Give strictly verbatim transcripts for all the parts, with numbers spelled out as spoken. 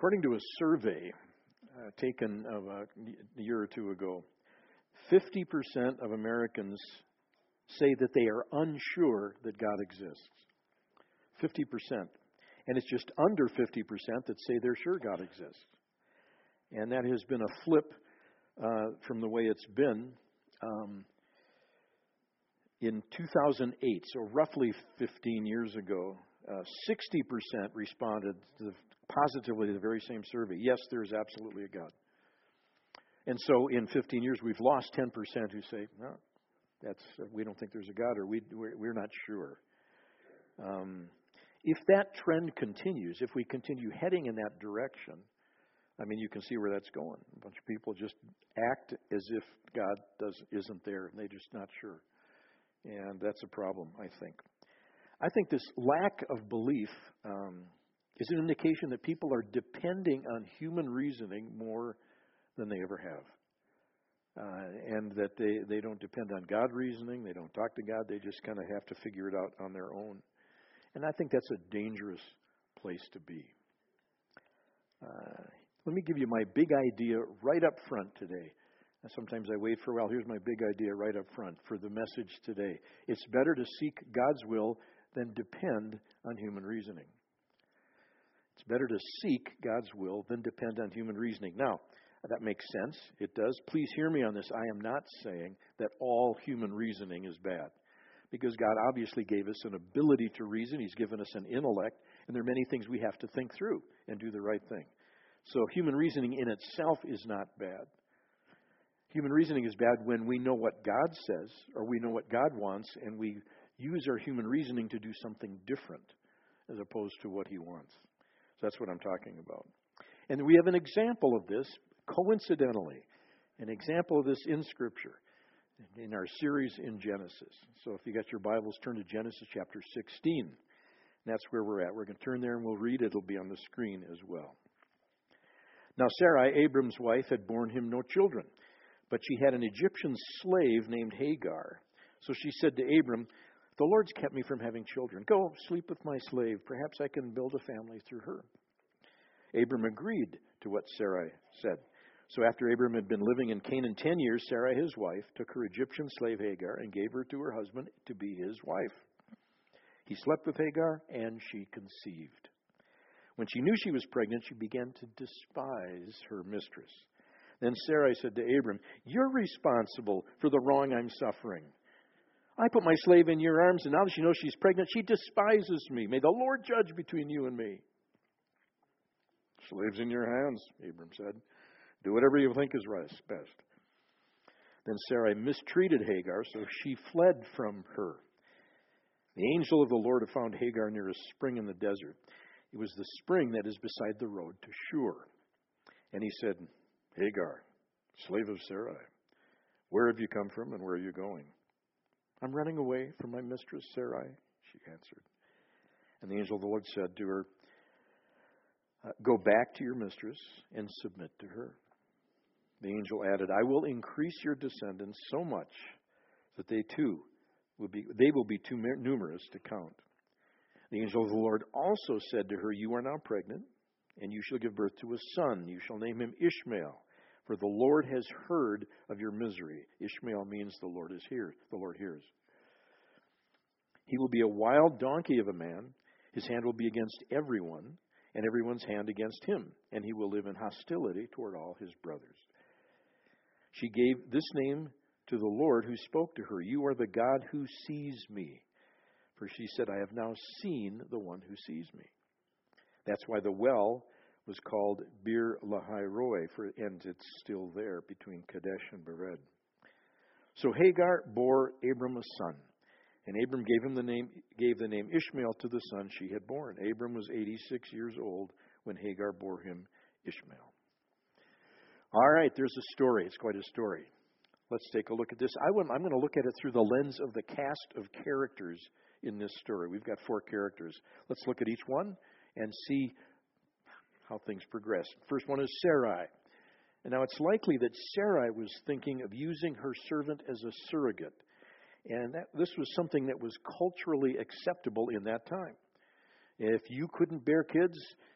According to a survey uh, taken of a year or two ago, fifty percent of Americans say that they are unsure that God exists. fifty percent. And it's just under fifty percent that say they're sure God exists. And that has been a flip uh, from the way it's been. Um, in two thousand eight, so roughly fifteen years ago, uh, sixty percent responded to the, positively to the very same survey. Yes, there is absolutely a God. And so in fifteen years, we've lost ten percent who say, no, that's, uh, we don't think there's a God, or we, we're, we're not sure. Um, if that trend continues, if we continue heading in that direction, I mean, you can see where that's going. A bunch of people just act as if God does, isn't there, and they're just not sure. And that's a problem, I think. I think this lack of belief um, is an indication that people are depending on human reasoning more than they ever have. Uh, and that they, they don't depend on God reasoning, they don't talk to God, they just kind of have to figure it out on their own. And I think that's a dangerous place to be. Uh, let me give you my big idea right up front today. Sometimes I wait for a while. Here's my big idea right up front for the message today. It's better to seek God's will than depend on human reasoning. It's better to seek God's will than depend on human reasoning. Now, that makes sense. It does. Please hear me on this. I am not saying that all human reasoning is bad, because God obviously gave us an ability to reason. He's given us an intellect, and there are many things we have to think through and do the right thing. So human reasoning in itself is not bad. Human reasoning is bad when we know what God says, or we know what God wants, and we use our human reasoning to do something different as opposed to what He wants. So that's what I'm talking about. And we have an example of this, coincidentally, an example of this in Scripture, in our series in Genesis. So if you got your Bibles, turn to Genesis chapter sixteen. And that's where we're at. We're going to turn there and we'll read it. It'll be on the screen as well. Now Sarai, Abram's wife, had borne him no children, but she had an Egyptian slave named Hagar. So she said to Abram, "The Lord's kept me from having children. Go, sleep with my slave. Perhaps I can build a family through her." Abram agreed to what Sarai said. So after Abram had been living in Canaan ten years, Sarai, his wife, took her Egyptian slave Hagar and gave her to her husband to be his wife. He slept with Hagar, and she conceived. When she knew she was pregnant, she began to despise her mistress. Then Sarai said to Abram, "You're responsible for the wrong I'm suffering. I put my slave in your arms, and now that she knows she's pregnant, she despises me. May the Lord judge between you and me." "Slave's in your hands," Abram said. "Do whatever you think is right, best." Then Sarai mistreated Hagar, so she fled from her. The angel of the Lord had found Hagar near a spring in the desert. It was the spring that is beside the road to Shur. And he said, "Hagar, slave of Sarai, where have you come from and where are you going?" "I'm running away from my mistress Sarai," she answered. And the angel of the Lord said to her, "Go back to your mistress and submit to her." The angel added, "I will increase your descendants so much that they too will be they will be too numerous to count." The angel of the Lord also said to her, "You are now pregnant, and you shall give birth to a son. You shall name him Ishmael, for the Lord has heard of your misery." Ishmael means the Lord is here. The Lord hears. "He will be a wild donkey of a man. His hand will be against everyone, and everyone's hand against him, and he will live in hostility toward all his brothers." She gave this name to the Lord who spoke to her, "You are the God who sees me." For she said, "I have now seen the one who sees me." That's why the well was called Bir Lahai Roi, for, and it's still there between Kadesh and Bered. So Hagar bore Abram a son, and Abram gave him the name gave the name Ishmael to the son she had born. Abram was eighty-six years old when Hagar bore him Ishmael. All right, there's a story. It's quite a story. Let's take a look at this. I am going to look at it through the lens of the cast of characters in this story. We've got four characters. Let's look at each one and see how things progress. First one is Sarai. And now it's likely that Sarai was thinking of using her servant as a surrogate. And that, this was something that was culturally acceptable in that time. If you couldn't bear kids,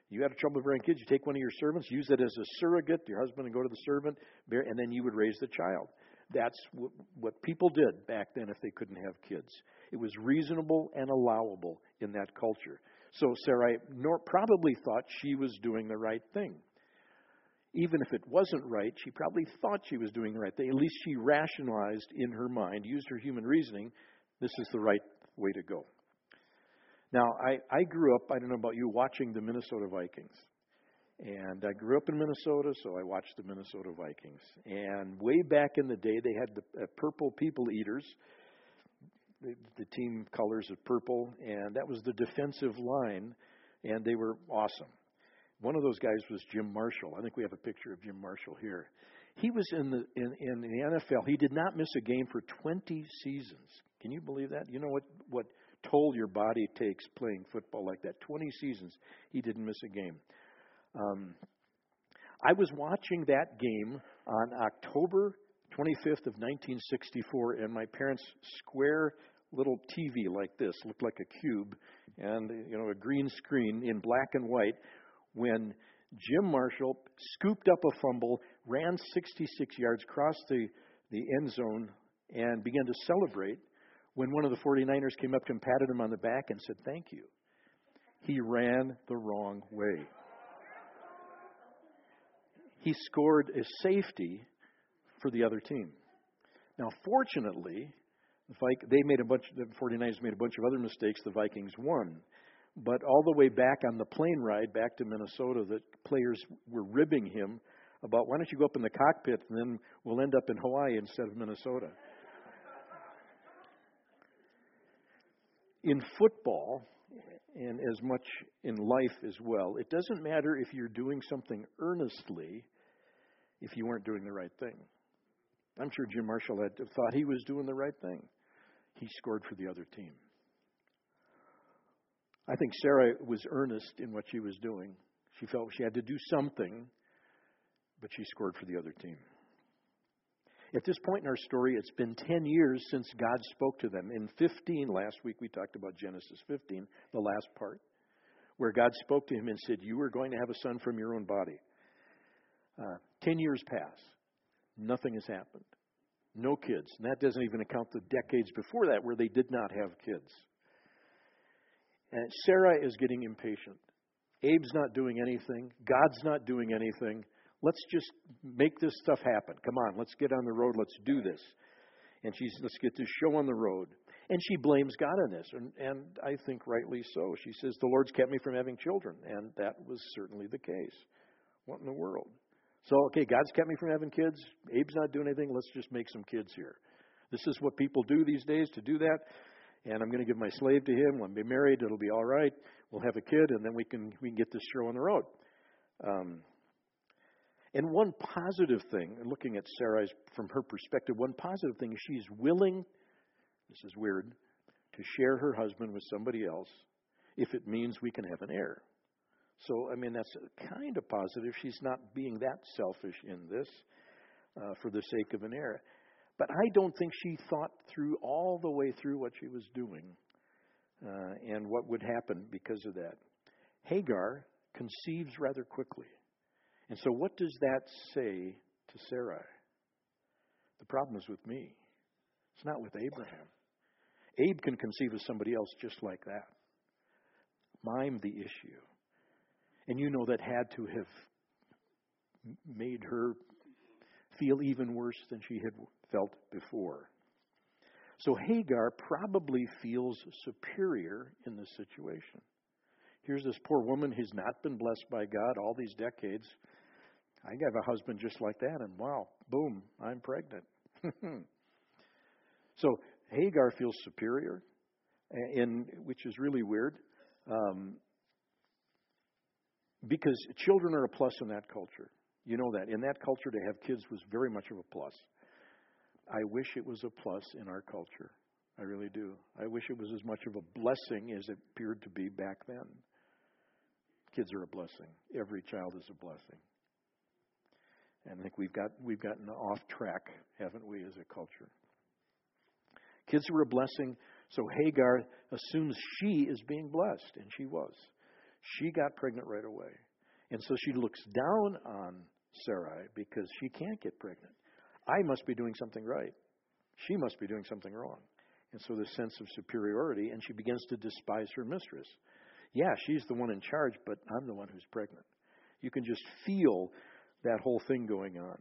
You had trouble bearing kids, you take one of your servants, use it as a surrogate, your husband would go to the servant, bear, and then you would raise the child. That's what, what people did back then if they couldn't have kids. It was reasonable and allowable in that culture. So Sarai nor, probably thought she was doing the right thing. Even if it wasn't right, she probably thought she was doing the right thing. At least she rationalized in her mind, used her human reasoning, this is the right way to go. Now, I, I grew up, I don't know about you, watching the Minnesota Vikings. And I grew up in Minnesota, so I watched the Minnesota Vikings. And way back in the day, they had the uh, purple people eaters, the, the team colors of purple, and that was the defensive line, and they were awesome. One of those guys was Jim Marshall. I think we have a picture of Jim Marshall here. He was in the in, in the N F L. He did not miss a game for twenty seasons. Can you believe that? You know what, what toll your body takes playing football like that? twenty seasons, he didn't miss a game. Um, I was watching that game on October twenty-fifth of nineteen sixty-four, and my parents' square little T V like this, looked like a cube, and you know a green screen in black and white, when Jim Marshall scooped up a fumble, ran sixty-six yards, crossed the, the end zone, and began to celebrate when one of the forty-niners came up to him, patted him on the back, and said, "Thank you." He ran the wrong way. He scored a safety for the other team. Now, fortunately, the Vic- they made a bunch. The forty-niners made a bunch of other mistakes. The Vikings won. But all the way back on the plane ride back to Minnesota, the players were ribbing him about, why don't you go up in the cockpit and then we'll end up in Hawaii instead of Minnesota. In football, and as much in life as well, it doesn't matter if you're doing something earnestly if you weren't doing the right thing. I'm sure Jim Marshall had thought he was doing the right thing. He scored for the other team. I think Sarah was earnest in what she was doing. She felt she had to do something, but she scored for the other team. At this point in our story, it's been ten years since God spoke to them. In fifteen, last week we talked about Genesis fifteen, the last part, where God spoke to him and said, you are going to have a son from your own body. Uh, ten years pass. Nothing has happened. No kids. And that doesn't even account the decades before that where they did not have kids. And Sarah is getting impatient. Abe's not doing anything. God's not doing anything. Let's just make this stuff happen. Come on, let's get on the road. Let's do this. And she's, let's get this show on the road. And she blames God on this. And, and I think rightly so. She says, the Lord's kept me from having children. And that was certainly the case. What in the world? So, okay, God's kept me from having kids. Abe's not doing anything. Let's just make some kids here. This is what people do these days to do that. And I'm going to give my slave to him. When we be married, it'll be all right. We'll have a kid, and then we can we can get this show on the road. Um, and one positive thing, looking at Sarai's from her perspective, one positive thing is she's willing, this is weird, to share her husband with somebody else if it means we can have an heir. So, I mean, that's kind of positive. She's not being that selfish in this uh, for the sake of an heir. But I don't think she thought through all the way through what she was doing uh, and what would happen because of that. Hagar conceives rather quickly. And so what does that say to Sarai? The problem is with me. It's not with Abraham. Abe can conceive of somebody else just like that. I'm the issue. And you know that had to have made her feel even worse than she had felt before. So Hagar probably feels superior in this situation. Here's this poor woman who's not been blessed by God all these decades. I have a husband just like that, and wow, boom, I'm pregnant. So Hagar feels superior, in, which is really weird, um, because children are a plus in that culture. You know that. In that culture, to have kids was very much of a plus. I wish it was a plus in our culture. I really do. I wish it was as much of a blessing as it appeared to be back then. Kids are a blessing. Every child is a blessing. And I think we've got we've gotten off track, haven't we, as a culture? Kids are a blessing, so Hagar assumes she is being blessed, and she was. She got pregnant right away. And so she looks down on Sarai because she can't get pregnant. I must be doing something right. She must be doing something wrong. And so this sense of superiority, and she begins to despise her mistress. Yeah, she's the one in charge, but I'm the one who's pregnant. You can just feel that whole thing going on.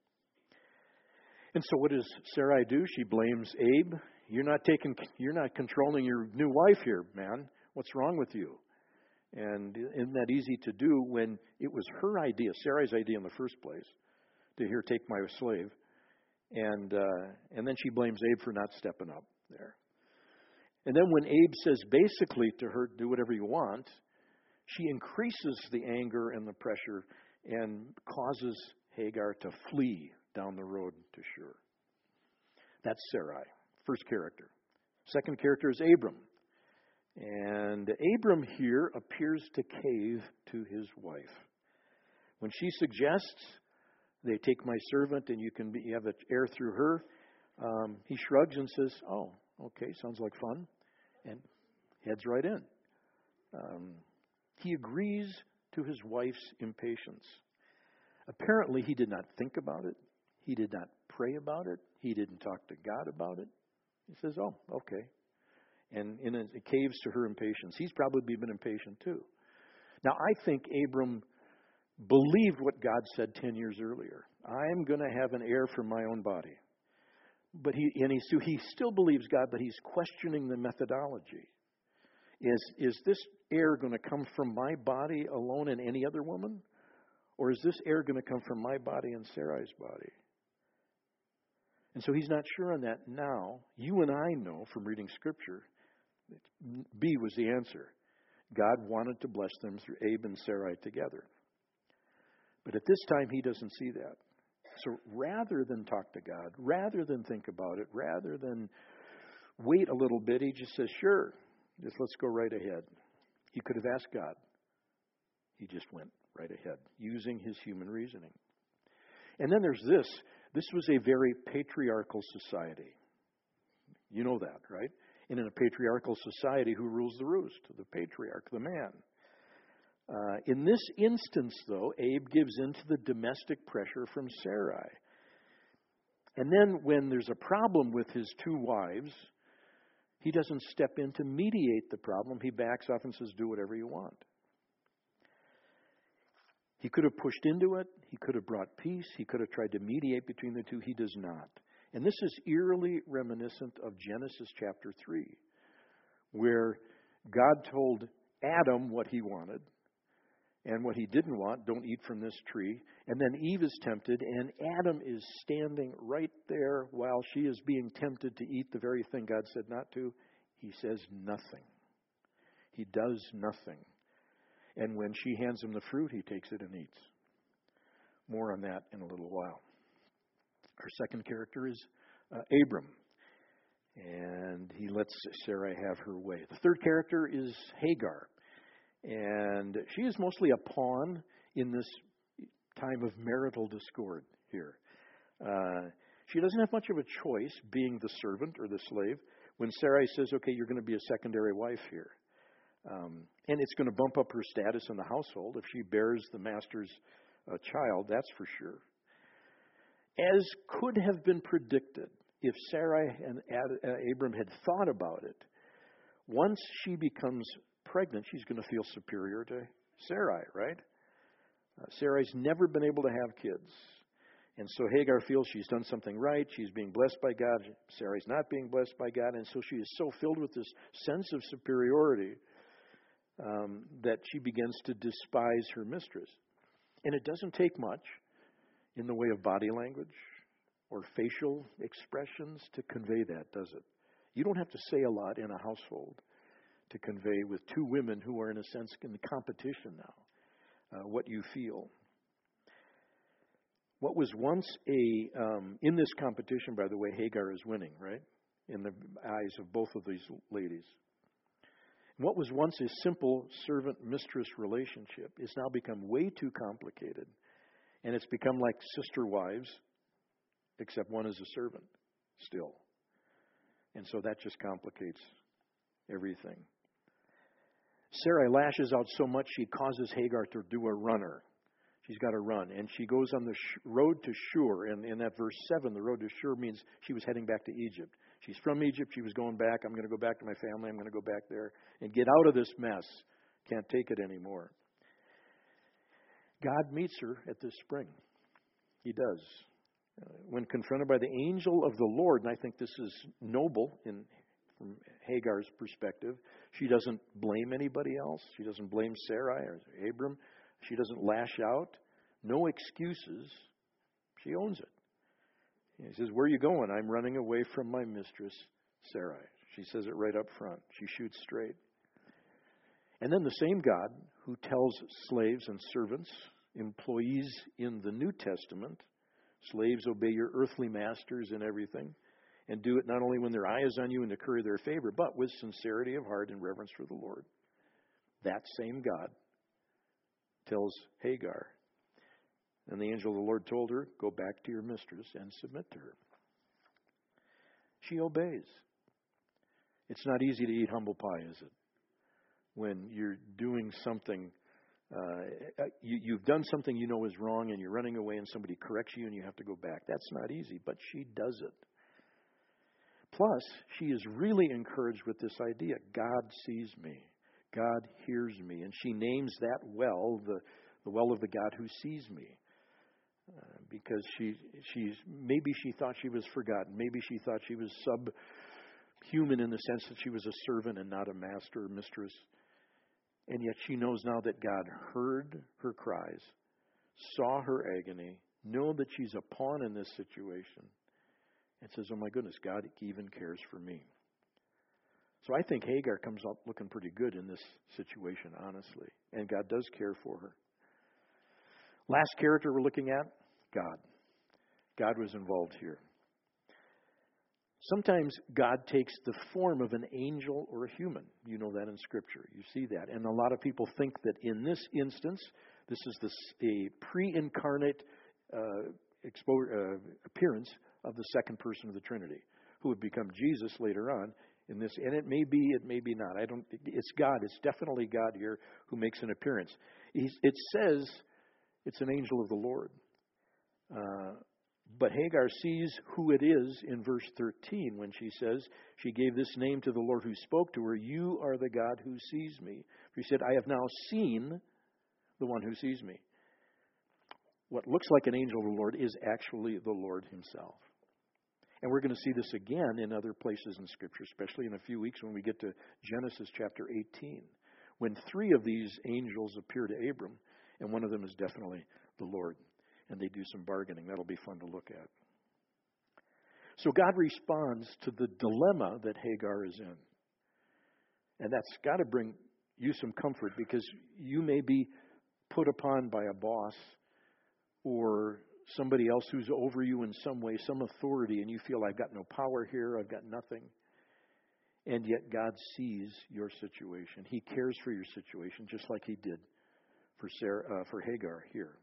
And so what does Sarai do? She blames Abe. You're not taking, you're not controlling your new wife here, man. What's wrong with you? And isn't that easy to do when it was her idea, Sarai's idea in the first place, to here take my slave. And uh, and then she blames Abe for not stepping up there. And then when Abe says basically to her, do whatever you want, she increases the anger and the pressure and causes Hagar to flee down the road to Shur. That's Sarai, first character. Second character is Abram. And Abram here appears to cave to his wife. When she suggests they take my servant and you can be, you have an heir through her, um, he shrugs and says, oh, okay, sounds like fun, and heads right in. Um, he agrees to his wife's impatience. Apparently, he did not think about it. He did not pray about it. He didn't talk to God about it. He says, oh, okay. And in a, it caves to her impatience. He's probably been impatient too. Now, I think Abram believed what God said ten years earlier. I'm going to have an heir from my own body. But he and he, so he still believes God, but he's questioning the methodology. Is, is this heir going to come from my body alone and any other woman? Or is this heir going to come from my body and Sarai's body? And so he's not sure on that now. You and I know from reading Scripture, B was the answer. God wanted to bless them through Abe and Sarai together. But at this time, he doesn't see that. So rather than talk to God, rather than think about it, rather than wait a little bit, he just says, sure, just let's go right ahead. He could have asked God. He just went right ahead, using his human reasoning. And then there's this. This was a very patriarchal society. You know that, right? And in a patriarchal society, who rules the roost? The patriarch, the man. Uh, in this instance, though, Abe gives in to the domestic pressure from Sarai. And then when there's a problem with his two wives, he doesn't step in to mediate the problem. He backs off and says, do whatever you want. He could have pushed into it. He could have brought peace. He could have tried to mediate between the two. He does not. And this is eerily reminiscent of Genesis chapter three, where God told Adam what he wanted and what he didn't want. Don't eat from this tree. And then Eve is tempted, and Adam is standing right there while she is being tempted to eat the very thing God said not to. He says nothing. He does nothing. And when she hands him the fruit, he takes it and eats. More on that in a little while. Our second character is uh, Abram. And he lets Sarai have her way. The third character is Hagar. And she is mostly a pawn in this time of marital discord here. Uh, she doesn't have much of a choice being the servant or the slave when Sarai says, okay, you're going to be a secondary wife here. Um, and it's going to bump up her status in the household if she bears the master's uh, child, that's for sure. As could have been predicted if Sarai and Ad, uh, Abram had thought about it, once she becomes pregnant, she's going to feel superior to Sarai, right? Uh, Sarai's never been able to have kids. And so Hagar feels she's done something right. She's being blessed by God. Sarai's not being blessed by God. And so she is so filled with this sense of superiority um, that she begins to despise her mistress. And it doesn't take much in the way of body language or facial expressions to convey that, does it? You don't have to say a lot in a household to convey with two women who are in a sense in competition now uh, what you feel. What was once a, um, in this competition, by the way, Hagar is winning, right? In the eyes of both of these ladies. What was once a simple servant-mistress relationship is now become way too complicated. And it's become like sister wives, except one is a servant still. And so that just complicates everything. Sarai lashes out so much she causes Hagar to do a runner. She's got to run. And she goes on the sh- road to Shur. And in that verse seven, the road to Shur means she was heading back to Egypt. She's from Egypt. She was going back. I'm going to go back to my family. I'm going to go back there and get out of this mess. Can't take it anymore. God meets her at this spring. He does. Uh, when confronted by the angel of the Lord, and I think this is noble in from Hagar's perspective, she doesn't blame anybody else. She doesn't blame Sarai or Abram. She doesn't lash out. No excuses. She owns it. He says, "Where are you going?" "I'm running away from my mistress, Sarai." She says it right up front. She shoots straight. And then the same God who tells slaves and servants, employees in the New Testament, slaves, obey your earthly masters in everything, and do it not only when their eye is on you and to curry their favor, but with sincerity of heart and reverence for the Lord. That same God tells Hagar. And the angel of the Lord told her, "Go back to your mistress and submit to her." She obeys. It's not easy to eat humble pie, is it? When you're doing something, uh, you, you've done something you know is wrong and you're running away and somebody corrects you and you have to go back. That's not easy, but she does it. Plus, she is really encouraged with this idea. God sees me. God hears me. And she names that well, the, the well of the God who sees me. Uh, because she, she's, maybe she thought she was forgotten. Maybe she thought she was subhuman in the sense that she was a servant and not a master or mistress. And yet she knows now that God heard her cries, saw her agony, know that she's a pawn in this situation, and says, "Oh my goodness, God even cares for me." So I think Hagar comes up looking pretty good in this situation, honestly. And God does care for her. Last character we're looking at, God. God was involved here. Sometimes God takes the form of an angel or a human. You know that in Scripture. You see that. And a lot of people think that in this instance, this is this, a pre-incarnate uh, expo- uh, appearance of the second person of the Trinity, who would become Jesus later on in this. And it may be, it may be not. I don't. It's God. It's definitely God here who makes an appearance. He's, it says it's an angel of the Lord. Uh, But Hagar sees who it is in verse thirteen when she says, she gave this name to the Lord who spoke to her, "You are the God who sees me." She said, "I have now seen the one who sees me." What looks like an angel of the Lord is actually the Lord himself. And we're going to see this again in other places in Scripture, especially in a few weeks when we get to Genesis chapter eighteen, when three of these angels appear to Abram, and one of them is definitely the Lord. And they do some bargaining. That'll be fun to look at. So God responds to the dilemma that Hagar is in. And that's got to bring you some comfort, because you may be put upon by a boss or somebody else who's over you in some way, some authority, and you feel, "I've got no power here, I've got nothing." And yet God sees your situation. He cares for your situation, just like he did for Sarah, uh, for Hagar here.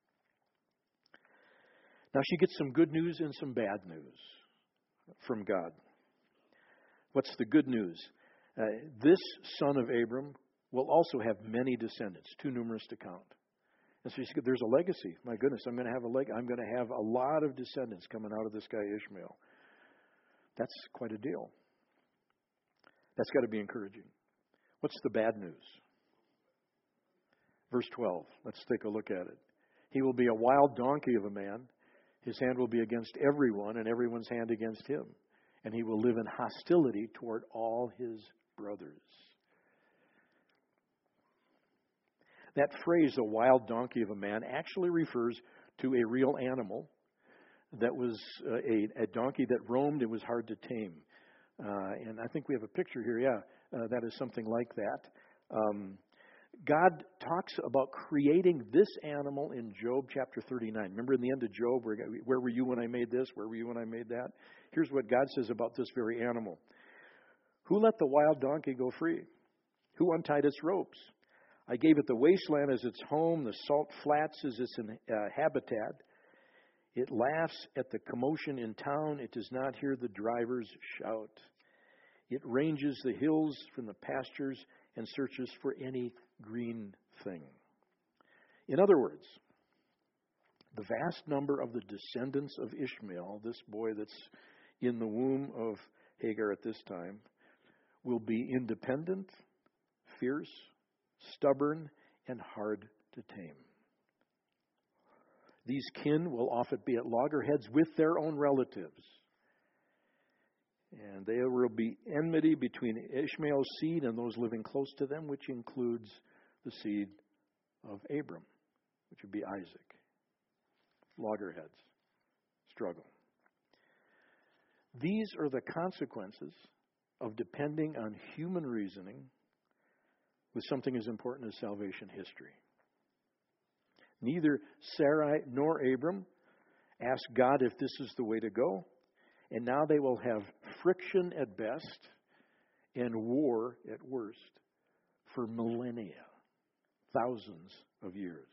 Now she gets some good news and some bad news from God. What's the good news? Uh, this son of Abram will also have many descendants, too numerous to count. And so she said, there's a legacy. My goodness, I'm going to have a leg. I'm going to have a lot of descendants coming out of this guy Ishmael. That's quite a deal. That's got to be encouraging. What's the bad news? Verse twelve. Let's take a look at it. He will be a wild donkey of a man. His hand will be against everyone, and everyone's hand against him. And he will live in hostility toward all his brothers. That phrase, a wild donkey of a man, actually refers to a real animal that was uh, a, a donkey that roamed and was hard to tame. Uh, and I think we have a picture here. Yeah, uh, that is something like that. Um, God talks about creating this animal in Job chapter thirty-nine. Remember in the end of Job, where, where were you when I made this? Where were you when I made that? Here's what God says about this very animal. Who let the wild donkey go free? Who untied its ropes? I gave it the wasteland as its home, the salt flats as its uh, habitat. It laughs at the commotion in town. It does not hear the drivers shout. It ranges the hills from the pastures and searches for any green thing. In other words, the vast number of the descendants of Ishmael, this boy that's in the womb of Hagar at this time, will be independent, fierce, stubborn, and hard to tame. These kin will often be at loggerheads with their own relatives. And there will be enmity between Ishmael's seed and those living close to them, which includes the seed of Abram, which would be Isaac. Loggerheads. Struggle. These are the consequences of depending on human reasoning with something as important as salvation history. Neither Sarai nor Abram asked God if this is the way to go, and now they will have friction at best and war at worst for millennia, thousands of years.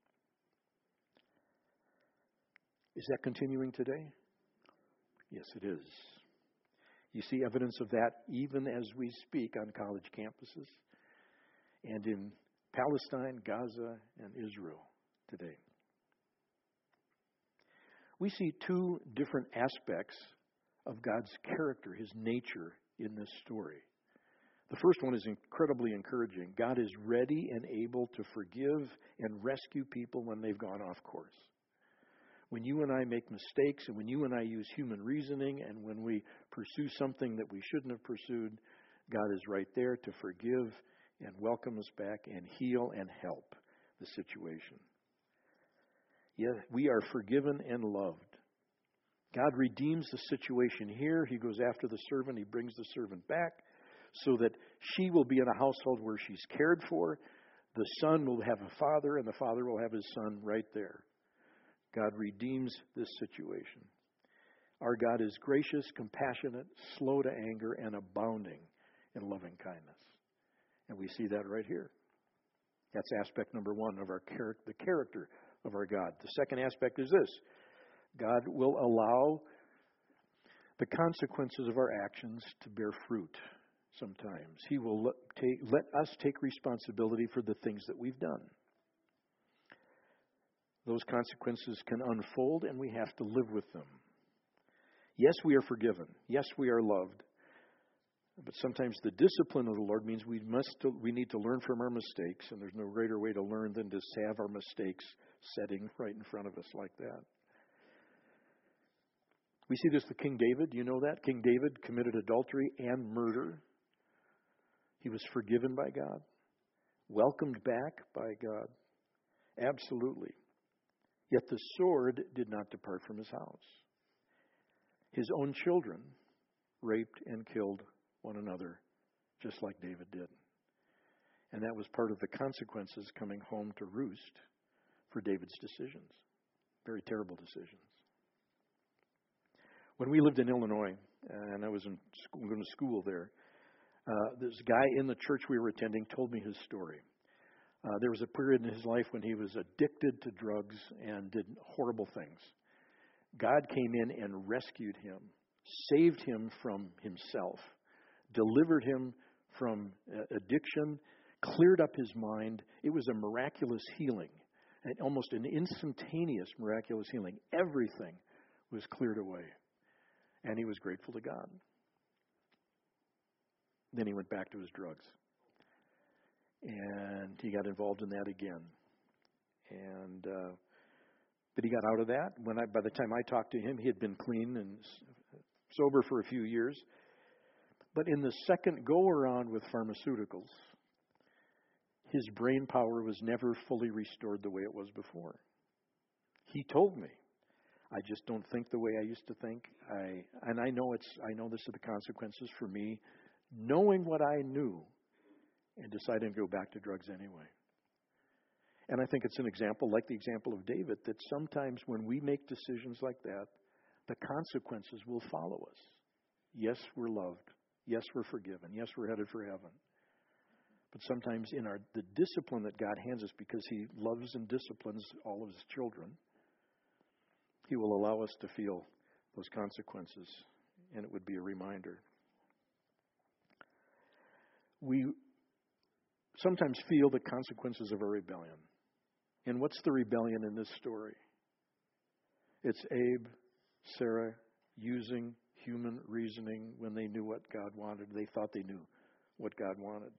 Is that continuing today? Yes, it is. You see evidence of that even as we speak on college campuses and in Palestine, Gaza, and Israel today. We see two different aspects of God's character, His nature, in this story. The first one is incredibly encouraging. God is ready and able to forgive and rescue people when they've gone off course. When you and I make mistakes, and when you and I use human reasoning, and when we pursue something that we shouldn't have pursued, God is right there to forgive and welcome us back and heal and help the situation. Yes, we are forgiven and loved. God redeems the situation here. He goes after the servant. He brings the servant back so that she will be in a household where she's cared for. The son will have a father, and the father will have his son right there. God redeems this situation. Our God is gracious, compassionate, slow to anger, and abounding in loving kindness. And we see that right here. That's aspect number one of our char- the character of our God. The second aspect is this. God will allow the consequences of our actions to bear fruit sometimes. He will let, take, let us take responsibility for the things that we've done. Those consequences can unfold, and we have to live with them. Yes, we are forgiven. Yes, we are loved. But sometimes the discipline of the Lord means we must we need to learn from our mistakes, and there's no greater way to learn than to have our mistakes setting right in front of us like that. We see this with King David. Do you know that? King David committed adultery and murder. He was forgiven by God, welcomed back by God. Absolutely. Yet the sword did not depart from his house. His own children raped and killed one another, just like David did. And that was part of the consequences coming home to roost for David's decisions. Very terrible decisions. When we lived in Illinois, and I was in school, going to school there, uh, this guy in the church we were attending told me his story. Uh, there was a period in his life when he was addicted to drugs and did horrible things. God came in and rescued him, saved him from himself, delivered him from uh, addiction, cleared up his mind. It was a miraculous healing, and almost an instantaneous miraculous healing. Everything was cleared away, and he was grateful to God. Then he went back to his drugs. And he got involved in that again. And uh, but he got out of that. When I, by the time I talked to him, he had been clean and sober for a few years. But in the second go-around with pharmaceuticals, his brain power was never fully restored the way it was before. He told me, I just don't think the way I used to think. I and I know it's I know this are the consequences for me, knowing what I knew and deciding to go back to drugs anyway. And I think it's an example, like the example of David, that sometimes when we make decisions like that, the consequences will follow us. Yes, we're loved. Yes, we're forgiven. Yes, we're headed for heaven. But sometimes in our the discipline that God hands us, because He loves and disciplines all of His children, He will allow us to feel those consequences, and it would be a reminder. We sometimes feel the consequences of a rebellion. And what's the rebellion in this story? It's Abe, Sarah using human reasoning when they knew what God wanted. They thought they knew what God wanted.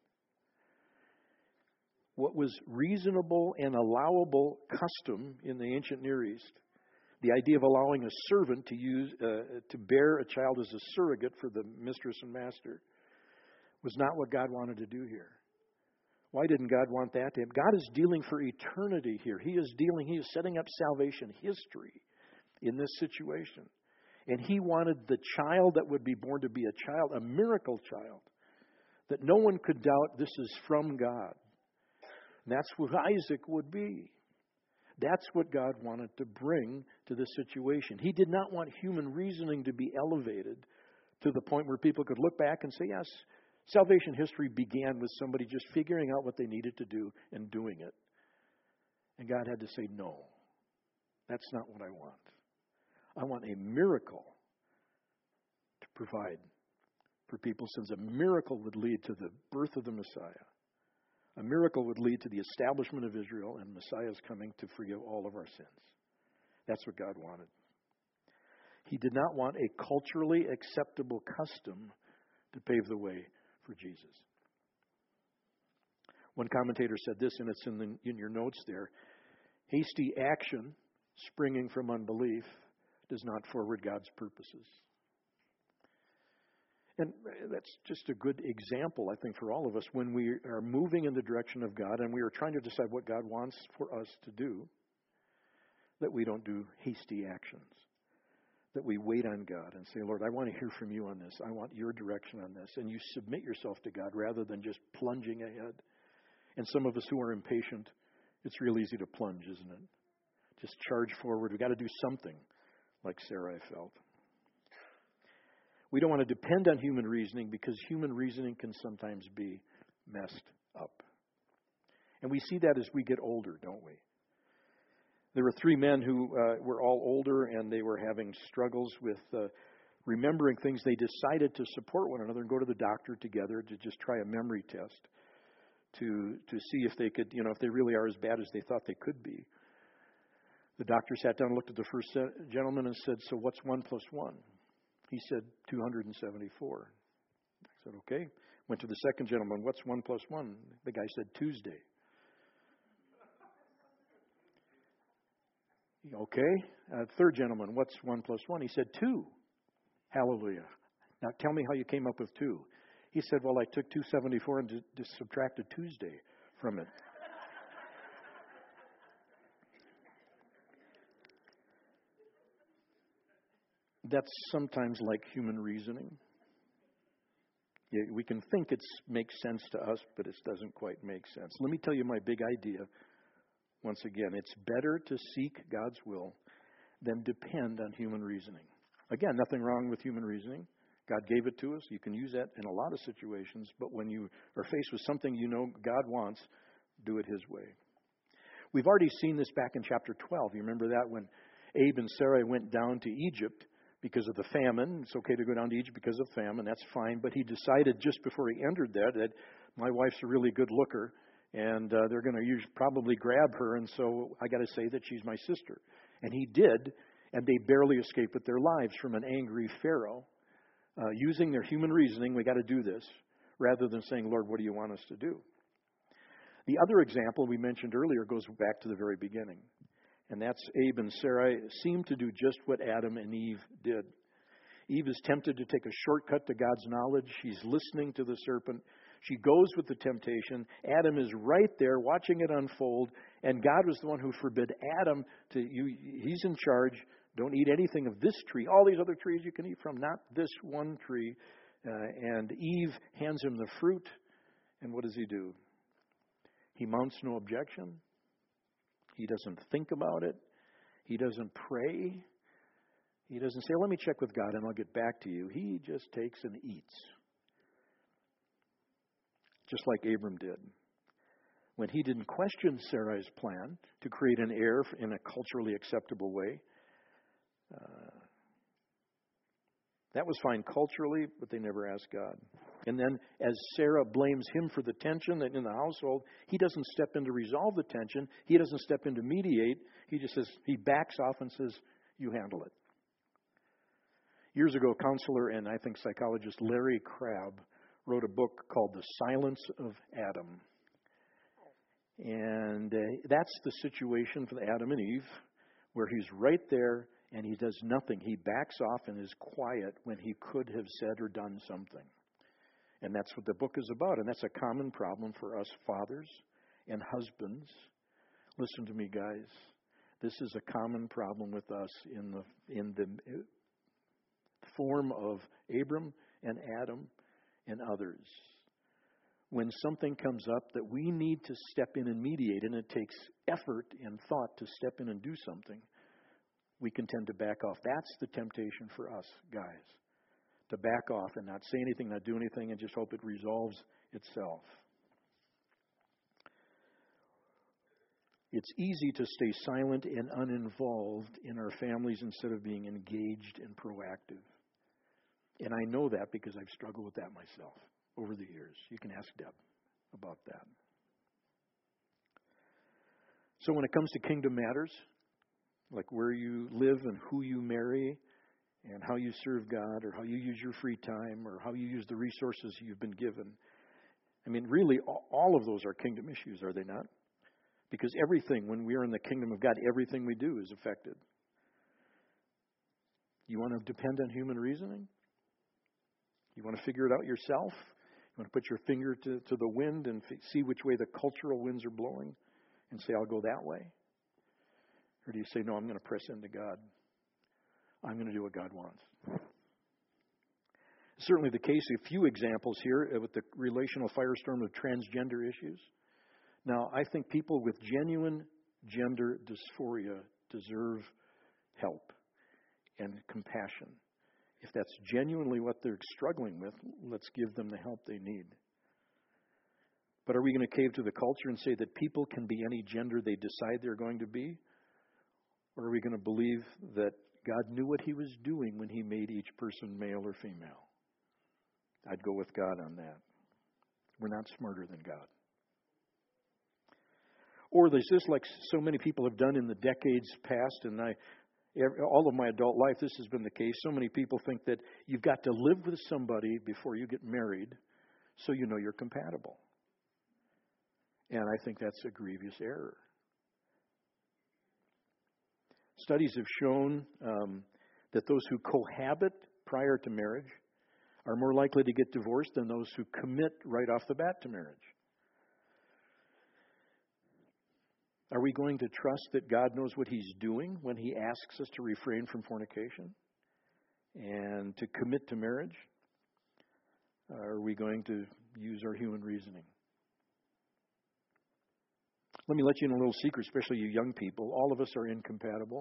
What was reasonable and allowable custom in the ancient Near East, the idea of allowing a servant to use uh, to bear a child as a surrogate for the mistress and master, was not what God wanted to do here. Why didn't God want that to him? God is dealing for eternity here. He is dealing, He is setting up salvation history in this situation. And He wanted the child that would be born to be a child, a miracle child, that no one could doubt this is from God. And that's what Isaac would be. That's what God wanted to bring to this situation. He did not want human reasoning to be elevated to the point where people could look back and say, yes, salvation history began with somebody just figuring out what they needed to do and doing it. And God had to say, no, that's not what I want. I want a miracle to provide for people's sins. A miracle would lead to the birth of the Messiah. A miracle would lead to the establishment of Israel, and Messiah's coming to forgive all of our sins. That's what God wanted. He did not want a culturally acceptable custom to pave the way for Jesus. One commentator said this, and it's in, the, in your notes there. Hasty action springing from unbelief does not forward God's purposes. And that's just a good example, I think, for all of us when we are moving in the direction of God and we are trying to decide what God wants for us to do, that we don't do hasty actions. That we wait on God and say, Lord, I want to hear from you on this. I want your direction on this. And you submit yourself to God rather than just plunging ahead. And some of us who are impatient, it's real easy to plunge, isn't it? Just charge forward. We've got to do something, like Sarai felt. We don't want to depend on human reasoning because human reasoning can sometimes be messed up. And we see that as we get older, don't we? There were three men who uh, were all older and they were having struggles with uh, remembering things. They decided to support one another and go to the doctor together to just try a memory test to to see if they could, you know, if they really are as bad as they thought they could be. The doctor sat down and looked at the first gentleman and said, so what's one plus one? He said, two hundred seventy-four. I said, okay. Went to the second gentleman, what's one plus one? The guy said, Tuesday. Okay. Uh, third gentleman, what's one plus one? He said, two. Hallelujah. Now tell me how you came up with two. He said, well, I took two hundred seventy-four and just subtracted Tuesday from it. That's sometimes like human reasoning. Yeah, we can think it makes sense to us, but it doesn't quite make sense. Let me tell you my big idea. Once again, it's better to seek God's will than depend on human reasoning. Again, nothing wrong with human reasoning. God gave it to us. You can use that in a lot of situations, but when you are faced with something you know God wants, do it His way. We've already seen this back in chapter twelve. You remember that when Abe and Sarai went down to Egypt because of the famine. It's okay to go down to Egypt because of famine. That's fine. But he decided just before he entered that that my wife's a really good looker, and uh, they're going to probably grab her, and so I got to say that she's my sister. And he did, and they barely escaped with their lives from an angry Pharaoh. Uh, using their human reasoning, we got to do this, rather than saying, Lord, what do you want us to do? The other example we mentioned earlier goes back to the very beginning. And that's Abe and Sarai seem to do just what Adam and Eve did. Eve is tempted to take a shortcut to God's knowledge. She's listening to the serpent. She goes with the temptation. Adam is right there watching it unfold. And God was the one who forbid Adam to, you, he's in charge. Don't eat anything of this tree. All these other trees you can eat from, not this one tree. Uh, and Eve hands him the fruit. And what does he do? He mounts no objection. He doesn't think about it. He doesn't pray. He doesn't say, let me check with God and I'll get back to you. He just takes and eats. Just like Abram did. When he didn't question Sarai's plan to create an heir in a culturally acceptable way, uh, That was fine culturally, but they never asked God. And then as Sarah blames him for the tension in the household, he doesn't step in to resolve the tension. He doesn't step in to mediate. He just says, he backs off and says, you handle it. Years ago, counselor and I think psychologist Larry Crabb wrote a book called The Silence of Adam. And uh, that's the situation for Adam and Eve, where he's right there and he does nothing. He backs off and is quiet when he could have said or done something. And that's what the book is about. And that's a common problem for us fathers and husbands. Listen to me, guys. This is a common problem with us in the in the form of Abram and Adam and others. When something comes up that we need to step in and mediate, and it takes effort and thought to step in and do something, we can tend to back off. That's the temptation for us, guys. To back off and not say anything, not do anything, and just hope it resolves itself. It's easy to stay silent and uninvolved in our families instead of being engaged and proactive. And I know that because I've struggled with that myself over the years. You can ask Deb about that. So when it comes to kingdom matters, like where you live and who you marry, and how you serve God, or how you use your free time, or how you use the resources you've been given. I mean, really, all of those are kingdom issues, are they not? Because everything, when we are in the kingdom of God, everything we do is affected. You want to depend on human reasoning? You want to figure it out yourself? You want to put your finger to, to the wind and f- see which way the cultural winds are blowing and say, I'll go that way? Or do you say, no, I'm going to press into God. I'm going to do what God wants. Certainly the case, a few examples here with the relational firestorm of transgender issues. Now, I think people with genuine gender dysphoria deserve help and compassion. If that's genuinely what they're struggling with, let's give them the help they need. But are we going to cave to the culture and say that people can be any gender they decide they're going to be? Or are we going to believe that God knew what he was doing when he made each person male or female? I'd go with God on that. We're not smarter than God. Or there's this, like so many people have done in the decades past, and I, all of my adult life, this has been the case. So many people think that you've got to live with somebody before you get married so you know you're compatible. And I think that's a grievous error. Studies have shown um, that those who cohabit prior to marriage are more likely to get divorced than those who commit right off the bat to marriage. Are we going to trust that God knows what he's doing when he asks us to refrain from fornication and to commit to marriage? Are we going to use our human reasoning? Let me let you in a little secret, especially you young people. All of us are incompatible.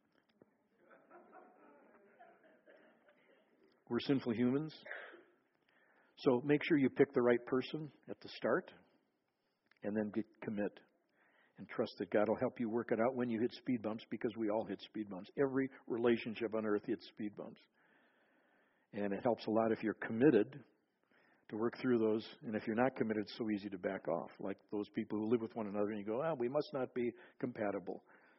We're sinful humans. So make sure you pick the right person at the start and then get, commit. And trust that God will help you work it out when you hit speed bumps, because we all hit speed bumps. Every relationship on earth hits speed bumps. And it helps a lot if you're committed to work through those. And if you're not committed, it's so easy to back off. Like those people who live with one another and you go, ah, we must not be compatible.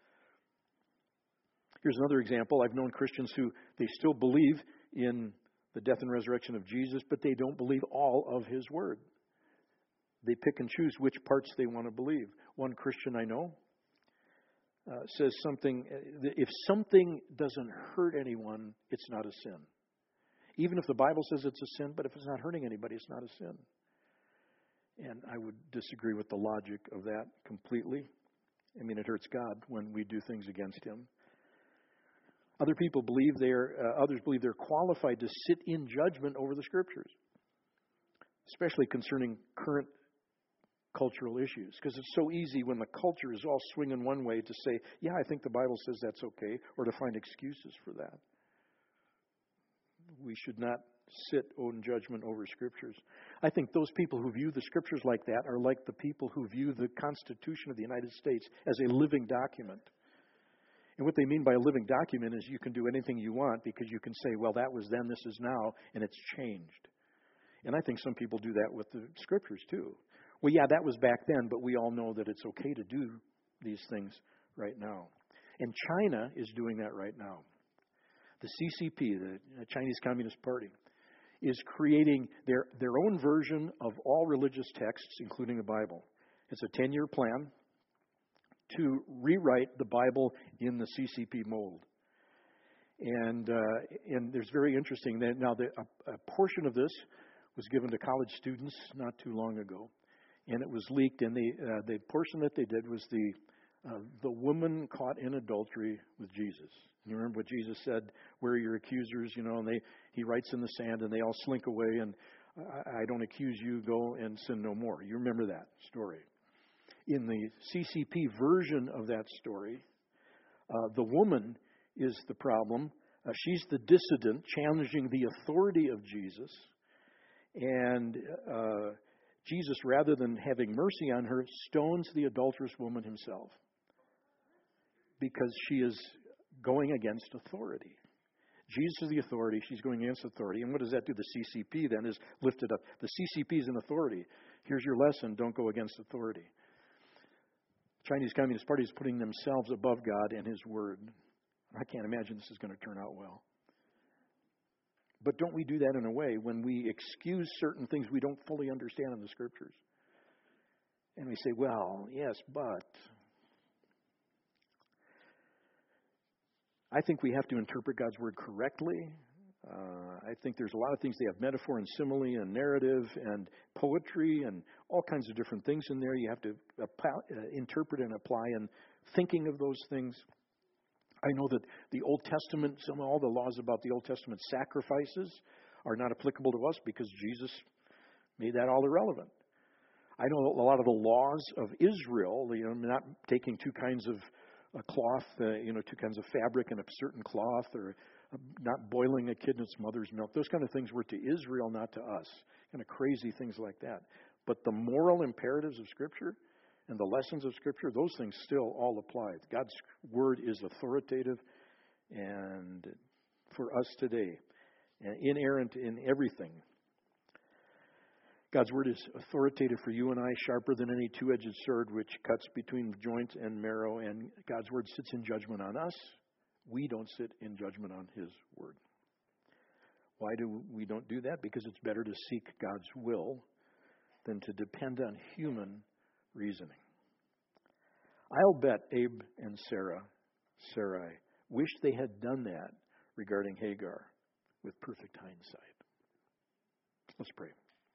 Here's another example. I've known Christians who, they still believe in the death and resurrection of Jesus, but they don't believe all of his word. They pick and choose which parts they want to believe. One Christian I know uh, says something, if something doesn't hurt anyone, it's not a sin. Even if the Bible says it's a sin, but if it's not hurting anybody, it's not a sin. And I would disagree with the logic of that completely. I mean, it hurts God when we do things against him. Other people believe they're, uh, others believe they're qualified to sit in judgment over the Scriptures, especially concerning current cultural issues, because it's so easy when the culture is all swinging one way to say, yeah, I think the Bible says that's okay, or to find excuses for that. We should not sit in judgment over Scriptures. I think those people who view the Scriptures like that are like the people who view the Constitution of the United States as a living document. And what they mean by a living document is you can do anything you want because you can say, well, that was then, this is now, and it's changed. And I think some people do that with the Scriptures too. Well, yeah, that was back then, but we all know that it's okay to do these things right now. And China is doing that right now. The C C P, the Chinese Communist Party, is creating their, their own version of all religious texts, including the Bible. It's a ten-year plan to rewrite the Bible in the C C P mold. And uh, and there's very interesting that now the, a, a portion of this was given to college students not too long ago, and it was leaked. And the uh, the portion that they did was the uh, the woman caught in adultery with Jesus. You remember what Jesus said? Where are your accusers? You know, and they he writes in the sand, and they all slink away. And I, I don't accuse you. Go and sin no more. You remember that story? In the C C P version of that story, uh, the woman is the problem. Uh, she's the dissident challenging the authority of Jesus. And uh, Jesus, rather than having mercy on her, stones the adulterous woman himself because she is going against authority. Jesus is the authority. She's going against authority. And what does that do? The C C P then is lifted up. The C C P is an authority. Here's your lesson. Don't go against authority. Chinese Communist Party is putting themselves above God and His Word. I can't imagine this is going to turn out well. But don't we do that in a way when we excuse certain things we don't fully understand in the Scriptures? And we say, well, yes, but. I think we have to interpret God's Word correctly. Uh, I think there's a lot of things. They have metaphor and simile and narrative and poetry and all kinds of different things in there. You have to apply, uh, interpret and apply in thinking of those things. I know that the Old Testament, some all the laws about the Old Testament sacrifices are not applicable to us because Jesus made that all irrelevant. I know a lot of the laws of Israel, you know, not taking two kinds of a cloth, uh, you know, two kinds of fabric and a certain cloth, or uh, not boiling a kid in its mother's milk. Those kind of things were to Israel, not to us. Kind of crazy things like that. But the moral imperatives of Scripture and the lessons of Scripture, those things still all apply. God's Word is authoritative, and for us today, and inerrant in everything. God's Word is authoritative for you and I, sharper than any two-edged sword which cuts between joint and marrow, and God's Word sits in judgment on us. We don't sit in judgment on His Word. Why do we don't do that? Because it's better to seek God's will than to depend on human reasoning. I'll bet Abe and Sarah, Sarai, wish they had done that regarding Hagar with perfect hindsight. Let's pray.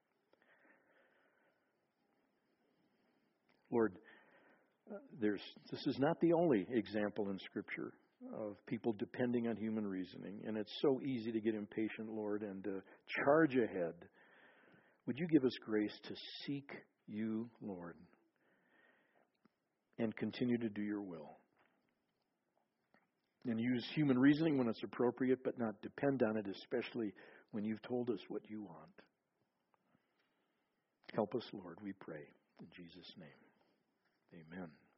Lord, uh, there's this is not the only example in Scripture of people depending on human reasoning, and it's so easy to get impatient, Lord, and to charge ahead. Would you give us grace to seek you, Lord, and continue to do your will? And use human reasoning when it's appropriate, but not depend on it, especially when you've told us what you want. Help us, Lord, we pray. In Jesus' name. Amen.